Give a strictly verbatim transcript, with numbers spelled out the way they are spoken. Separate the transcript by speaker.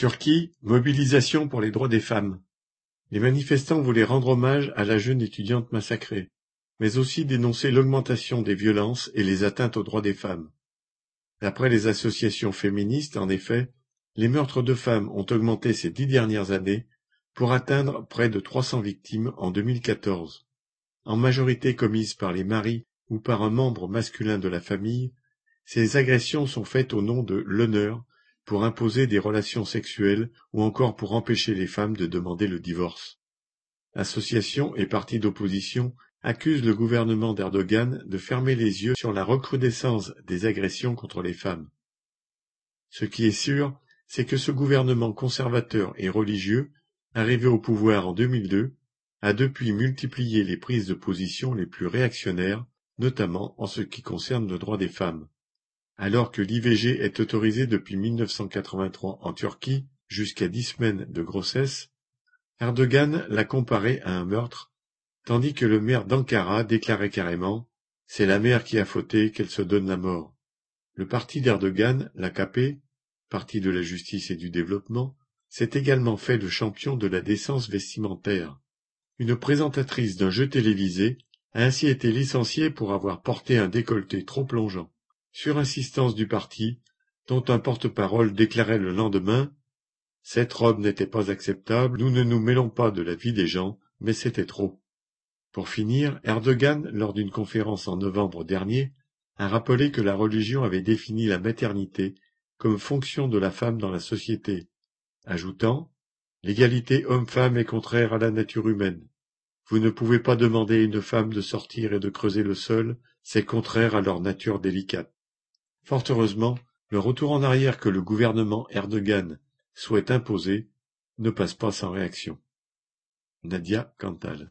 Speaker 1: Turquie, mobilisation pour les droits des femmes. Les manifestants voulaient rendre hommage à la jeune étudiante massacrée, mais aussi dénoncer l'augmentation des violences et les atteintes aux droits des femmes. D'après les associations féministes, en effet, les meurtres de femmes ont augmenté ces dix dernières années pour atteindre près de trois cents victimes en deux mille quatorze. En majorité commises par les maris ou par un membre masculin de la famille, ces agressions sont faites au nom de l'honneur, pour imposer des relations sexuelles ou encore pour empêcher les femmes de demander le divorce. Associations et partis d'opposition accusent le gouvernement d'Erdogan de fermer les yeux sur la recrudescence des agressions contre les femmes. Ce qui est sûr, c'est que ce gouvernement conservateur et religieux, arrivé au pouvoir en deux mille deux, a depuis multiplié les prises de position les plus réactionnaires, notamment en ce qui concerne le droit des femmes. Alors que l'I V G est autorisé depuis mille neuf cent quatre-vingt-trois en Turquie jusqu'à dix semaines de grossesse, Erdogan l'a comparé à un meurtre, tandis que le maire d'Ankara déclarait carrément « C'est la mère qui a fauté, qu'elle se donne la mort ». Le parti d'Erdogan, l'A K P, Parti de la justice et du développement, s'est également fait le champion de la décence vestimentaire. Une présentatrice d'un jeu télévisé a ainsi été licenciée pour avoir porté un décolleté trop plongeant. Sur insistance du parti, dont un porte-parole déclarait le lendemain « Cette robe n'était pas acceptable, nous ne nous mêlons pas de la vie des gens, mais c'était trop ». Pour finir, Erdogan, lors d'une conférence en novembre dernier, a rappelé que la religion avait défini la maternité comme fonction de la femme dans la société, ajoutant « L'égalité homme-femme est contraire à la nature humaine. Vous ne pouvez pas demander à une femme de sortir et de creuser le sol, c'est contraire à leur nature délicate. » Fort heureusement, le retour en arrière que le gouvernement Erdogan souhaite imposer ne passe pas sans réaction. Nadia Cantal.